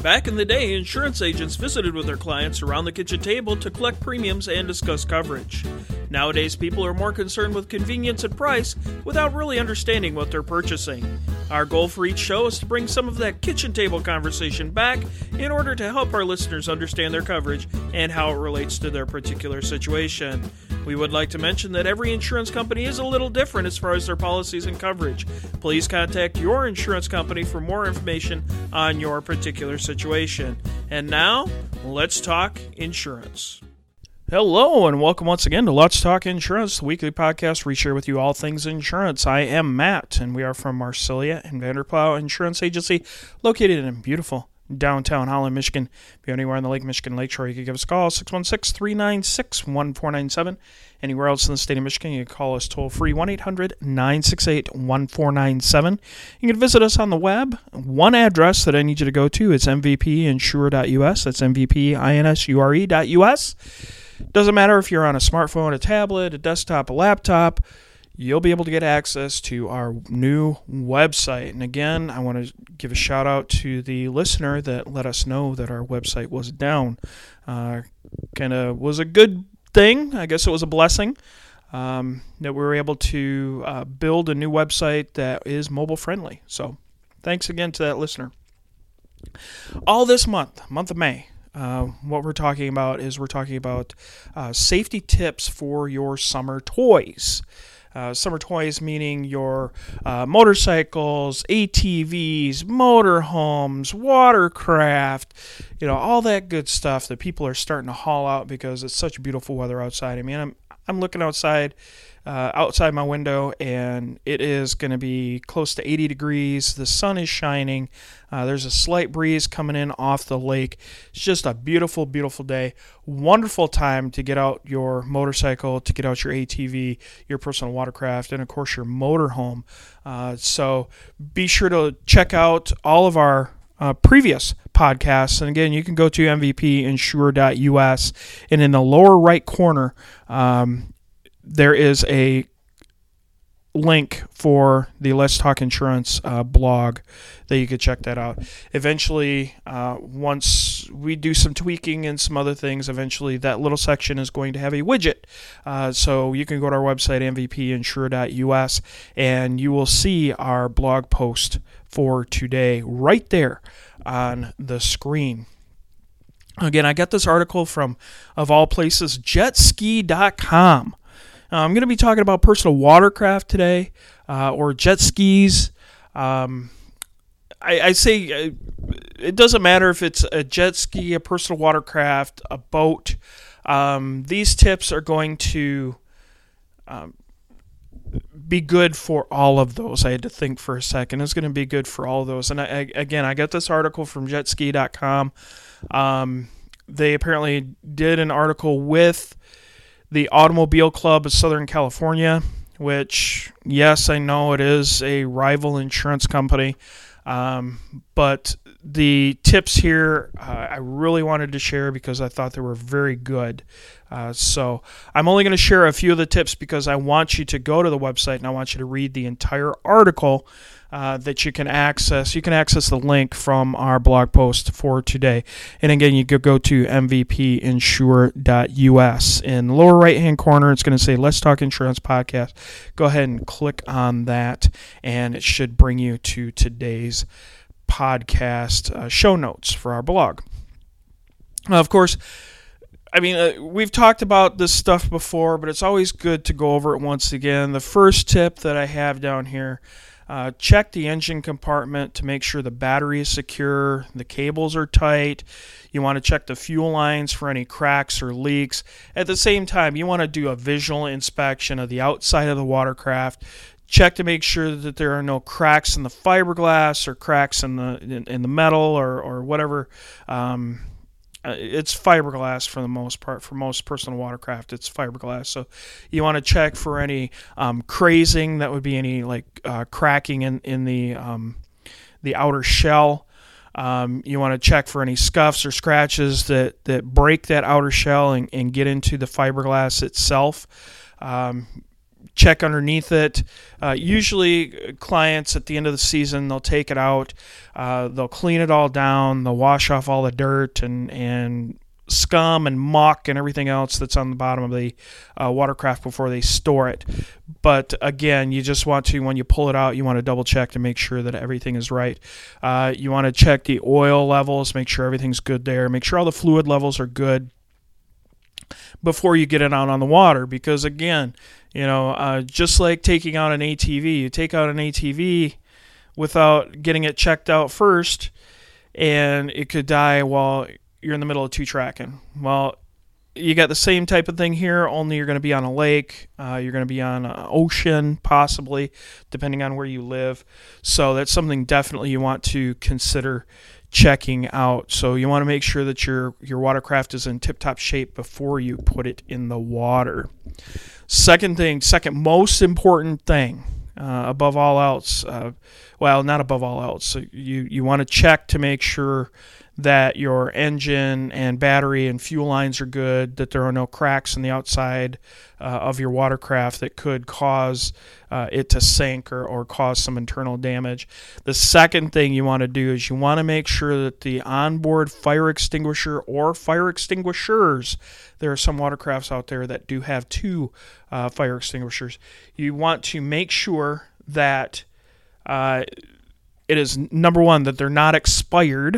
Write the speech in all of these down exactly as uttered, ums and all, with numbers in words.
Back in the day, insurance agents visited with their clients around the kitchen table to collect premiums and discuss coverage. Nowadays, people are more concerned with convenience and price without really understanding what they're purchasing. Our goal for each show is to bring some of that kitchen table conversation back in order to help our listeners understand their coverage and how it relates to their particular situation. We would like to mention that every insurance company is a little different as far as their policies and coverage. Please contact your insurance company for more information on your particular situation. And now, let's talk insurance. Hello, and welcome once again to Let's Talk Insurance, the weekly podcast where we share with you all things insurance. I am Matt, and we are from Marsilia and Vanderplow Insurance Agency, located in beautiful downtown Holland, Michigan. If you're anywhere on the Lake Michigan Lakeshore, you can give us a call, six one six, three nine six, one four nine seven. Anywhere else in the state of Michigan, you can call us toll-free, one eight hundred, nine six eight, one four nine seven. You can visit us on the web. One address that I need you to go to is m v p insure dot u s. That's m v p insure dot u s. Doesn't matter if you're on a smartphone, a tablet, a desktop, a laptop, you'll be able to get access to our new website. And again, I want to give a shout out to the listener that let us know that our website was down. Uh, kind of was a good thing. I guess it was a blessing um, that we were able to uh, build a new website that is mobile friendly. So thanks again to that listener. All this month, month of May, Uh, what we're talking about is we're talking about uh, safety tips for your summer toys. Uh, summer toys meaning your uh, motorcycles, A T Vs, motorhomes, watercraft, you know, all that good stuff that people are starting to haul out because it's such beautiful weather outside. I mean, I'm I'm looking outside. Uh, outside my window, and it is going to be close to eighty degrees. The sun is shining. Uh, there's a slight breeze coming in off the lake. It's just a beautiful, beautiful day. Wonderful time to get out your motorcycle, to get out your A T V, your personal watercraft, and of course your motorhome. Uh, so be sure to check out all of our uh, previous podcasts. And again, you can go to m v p insure dot u s, and in the lower right corner, um, there is a link for the Let's Talk Insurance uh, blog that you could check that out. Eventually, uh, once we do some tweaking and some other things, eventually that little section is going to have a widget. Uh, so you can go to our website, m v p insure dot u s, and you will see our blog post for today right there on the screen. Again, I got this article from, of all places, jet ski dot com. Uh, I'm going to be talking about personal watercraft today, uh, or jet skis. Um, I, I say uh, it doesn't matter if it's a jet ski, a personal watercraft, a boat. Um, these tips are going to um, be good for all of those. I had to think for a second. It's going to be good for all of those. And I, I, again, I got this article from jet ski dot com. Um, they apparently did an article with the Automobile Club of Southern California, which, yes, I know it is a rival insurance company, um, but the tips here uh, I really wanted to share because I thought they were very good. Uh, so I'm only going to share a few of the tips because I want you to go to the website and I want you to read the entire article uh, that you can access. You can access the link from our blog post for today. And again, you could go to m v p insure dot u s. In the lower right-hand corner, it's going to say Let's Talk Insurance Podcast. Go ahead and click on that, and it should bring you to today's podcast uh, show notes for our blog. Now, of course, I mean, uh, we've talked about this stuff before, but it's always good to go over it once again. The first tip that I have down here, uh, check the engine compartment to make sure the battery is secure, the cables are tight. You want to check the fuel lines for any cracks or leaks. At the same time, you want to do a visual inspection of the outside of the watercraft. Check to make sure that there are no cracks in the fiberglass or cracks in the in, in the metal or, or whatever. Um, it's fiberglass for the most part. For most personal watercraft, it's fiberglass. So you want to check for any um, crazing. That would be any like uh, cracking in in the um, the outer shell. Um, you want to check for any scuffs or scratches that, that break that outer shell and, and get into the fiberglass itself. Um, check underneath it. Uh, usually clients at the end of the season, they'll take it out, uh, they'll clean it all down, they'll wash off all the dirt and, and scum and muck and everything else that's on the bottom of the uh, watercraft before they store it. But again, you just want to, when you pull it out, you want to double check to make sure that everything is right. Uh, you want to check the oil levels, make sure everything's good there, make sure all the fluid levels are good before you get it out on the water. Because again, you know, uh, just like taking out an A T V, you take out an A T V without getting it checked out first, and it could die while you're in the middle of two tracking. Well, you got the same type of thing here, only you're going to be on a lake, uh, you're going to be on an ocean, possibly, depending on where you live. So that's something definitely you want to consider checking out. So you want to make sure that your, your watercraft is in tip-top shape before you put it in the water. Second thing, second most important thing, uh, above all else, uh, well, not above all else, so you, you want to check to make sure that your engine and battery and fuel lines are good, that there are no cracks in the outside uh, of your watercraft that could cause uh, it to sink or, or cause some internal damage. The second thing you want to do is you want to make sure that the onboard fire extinguisher or fire extinguishers, there are some watercrafts out there that do have two uh, fire extinguishers. You want to make sure that uh, it is, number one, that they're not expired.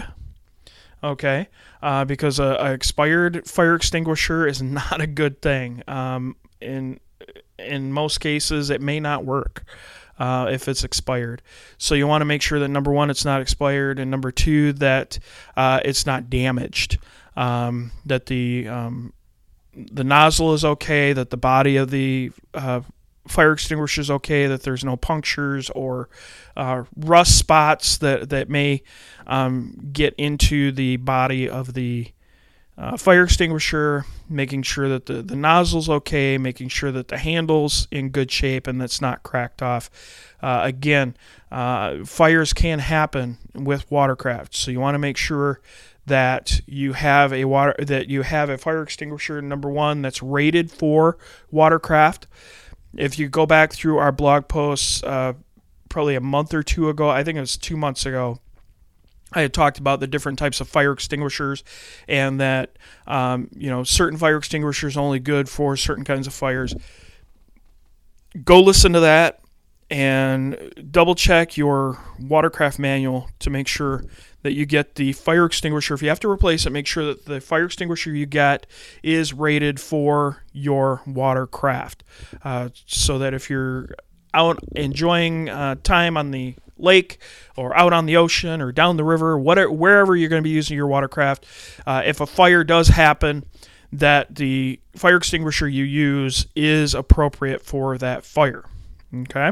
Okay, uh, because a, a expired fire extinguisher is not a good thing. Um, in in most cases, it may not work uh, if it's expired. So you want to make sure that, number one, it's not expired, and number two, that uh, it's not damaged. Um, that the um, the nozzle is okay, that the body of the uh, fire extinguisher is okay, that there's no punctures or uh, rust spots that, that may um, get into the body of the uh, fire extinguisher, making sure that the, the nozzle's okay, making sure that the handle's in good shape and that's not cracked off. Uh, again, uh, fires can happen with watercraft, so you want to make sure that you have a water that you have a fire extinguisher, number one, that's rated for watercraft. If you go back through our blog posts, uh, probably a month or two ago, I think it was two months ago, I had talked about the different types of fire extinguishers, and that um, you know certain fire extinguishers are only good for certain kinds of fires. Go listen to that and double check your watercraft manual to make sure that you get the fire extinguisher. If you have to replace it, make sure that the fire extinguisher you get is rated for your watercraft, uh, so that if you're out enjoying uh, time on the lake or out on the ocean or down the river, whatever, wherever you're going to be using your watercraft, uh, if a fire does happen, that the fire extinguisher you use is appropriate for that fire. Okay?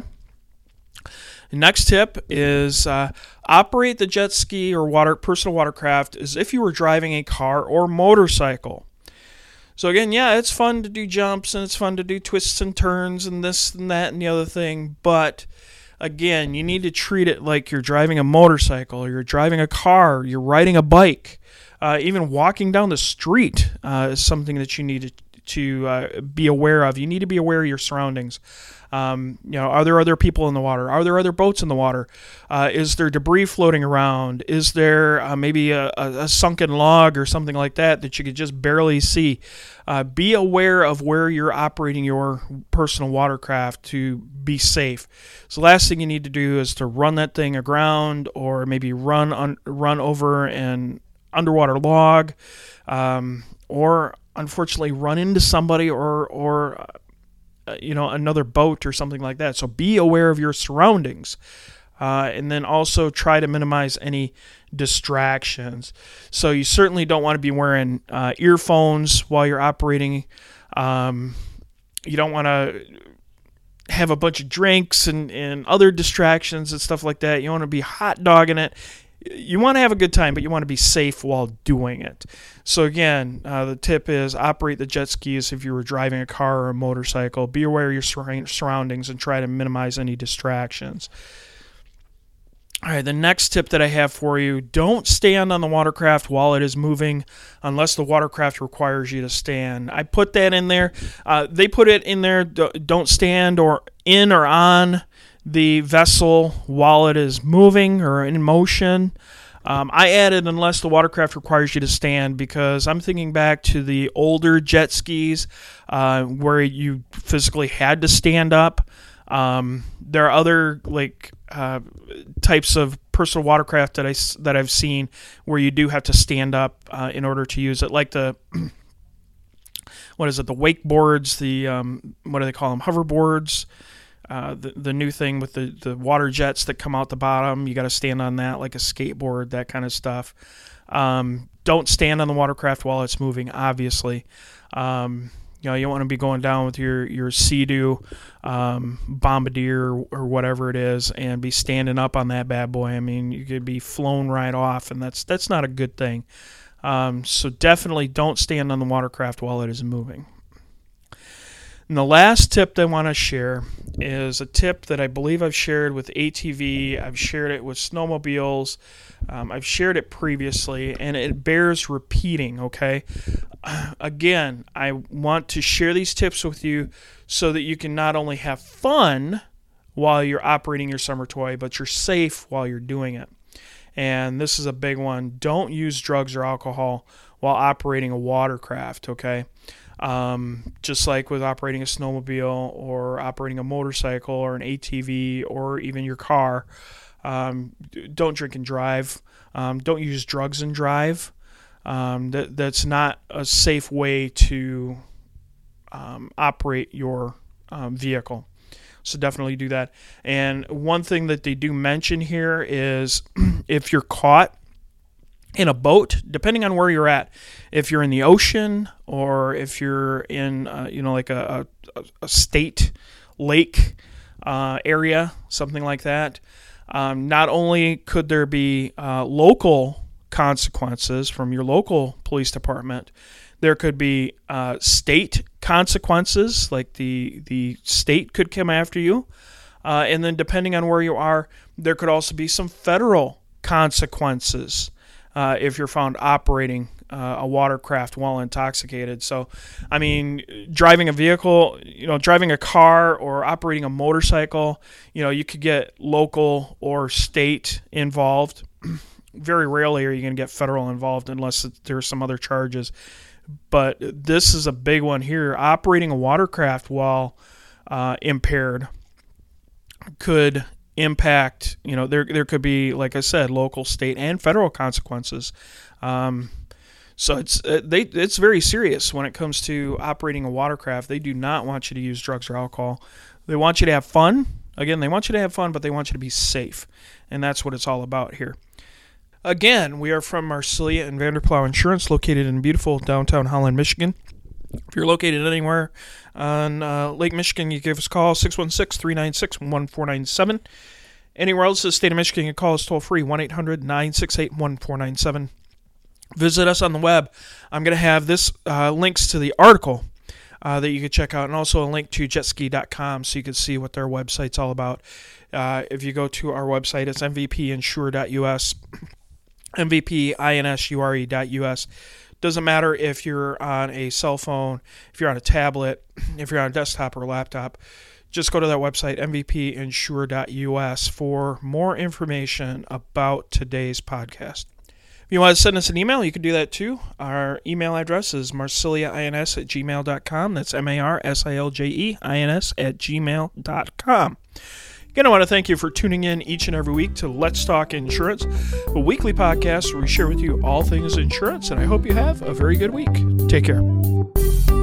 The next tip is uh, operate the jet ski or water personal watercraft as if you were driving a car or motorcycle. So again, yeah, it's fun to do jumps and it's fun to do twists and turns and this and that and the other thing, but again, you need to treat it like you're driving a motorcycle or you're driving a car, or you're riding a bike. Uh, even walking down the street uh, is something that you need to, to uh, be aware of. You need to be aware of your surroundings. Um, you know, are there other people in the water? Are there other boats in the water? Uh, is there debris floating around? Is there uh, maybe a, a, a sunken log or something like that that you could just barely see? Uh, be aware of where you're operating your personal watercraft to be safe. So the last thing you need to do is to run that thing aground, or maybe run un, run over an underwater log, um, or unfortunately run into somebody or or uh, you know another boat or something like that. So be aware of your surroundings, uh, and then also try to minimize any distractions. So you certainly don't want to be wearing uh, earphones while you're operating. Um, you don't want to have a bunch of drinks and, and other distractions and stuff like that. You want to be hot dogging it. You want to have a good time, but you want to be safe while doing it. So again, uh, the tip is operate the jet skis if you were driving a car or a motorcycle. Be aware of your surroundings and try to minimize any distractions. All right, the next tip that I have for you, don't stand on the watercraft while it is moving unless the watercraft requires you to stand. I put that in there. Uh, they put it in there, don't stand or in or on the vessel while it is moving or in motion. Um, I added unless the watercraft requires you to stand because I'm thinking back to the older jet skis uh, where you physically had to stand up. Um, there are other like uh, types of personal watercraft that I that I've seen where you do have to stand up uh, in order to use it, like the what is it, the wakeboards, the um, what do they call them, hoverboards, uh, the the new thing with the, the water jets that come out the bottom. You got to stand on that like a skateboard, that kind of stuff. Um, don't stand on the watercraft while it's moving, obviously. Um, You know, you want to be going down with your, your Sea-Doo um, Bombardier or, or whatever it is and be standing up on that bad boy. I mean, you could be flown right off, and that's that's not a good thing. Um, so definitely don't stand on the watercraft while it is moving. And the last tip that I want to share is a tip that I believe I've shared with A T V. I've shared it with snowmobiles. Um, I've shared it previously, and it bears repeating, okay? Again, I want to share these tips with you so that you can not only have fun while you're operating your summer toy, but you're safe while you're doing it. And this is a big one. Don't use drugs or alcohol while operating a watercraft, okay? Um, just like with operating a snowmobile or operating a motorcycle or an A T V or even your car. Um, don't drink and drive. Um, don't use drugs and drive. Um, that that's not a safe way to um, operate your um, vehicle. So definitely do that. And one thing that they do mention here is if you're caught in a boat, depending on where you're at, if you're in the ocean or if you're in, uh, you know, like a, a, a state lake uh, area, something like that, um, not only could there be uh, local consequences from your local police department, there could be uh, state consequences, like the the state could come after you, uh, and then depending on where you are, there could also be some federal consequences uh, if you're found operating uh, a watercraft while intoxicated. So, I mean, driving a vehicle, you know, driving a car or operating a motorcycle, you know, you could get local or state involved. Very rarely are you going to get federal involved unless there's some other charges. But this is a big one here. Operating a watercraft while uh, impaired could impact, you know, there there could be, like I said, local, state, and federal consequences. Um, so it's uh, they it's very serious when it comes to operating a watercraft. They do not want you to use drugs or alcohol. They want you to have fun. Again, they want you to have fun, but they want you to be safe. And that's what it's all about here. Again, we are from Marsilia and Vanderplow Insurance, located in beautiful downtown Holland, Michigan. If you're located anywhere on uh, Lake Michigan, you give us a call, six one six, three nine six, one four nine seven. Anywhere else in the state of Michigan, you can call us toll-free, one eight hundred, nine six eight, one four nine seven. Visit us on the web. I'm going to have this uh, links to the article uh, that you can check out, and also a link to jet ski dot com so you can see what their website's all about. Uh, if you go to our website, it's m v p insure dot u s. M V P insure dot U S. Doesn't matter if you're on a cell phone, if you're on a tablet, if you're on a desktop or a laptop. Just go to that website, m v p insure dot u s, for more information about today's podcast. If you want to send us an email, you can do that too. Our email address is marsiliains at gmail dot com. That's M A R S I L J E I N S at gmail dot com. Again, I want to thank you for tuning in each and every week to Let's Talk Insurance, a weekly podcast where we share with you all things insurance, and I hope you have a very good week. Take care.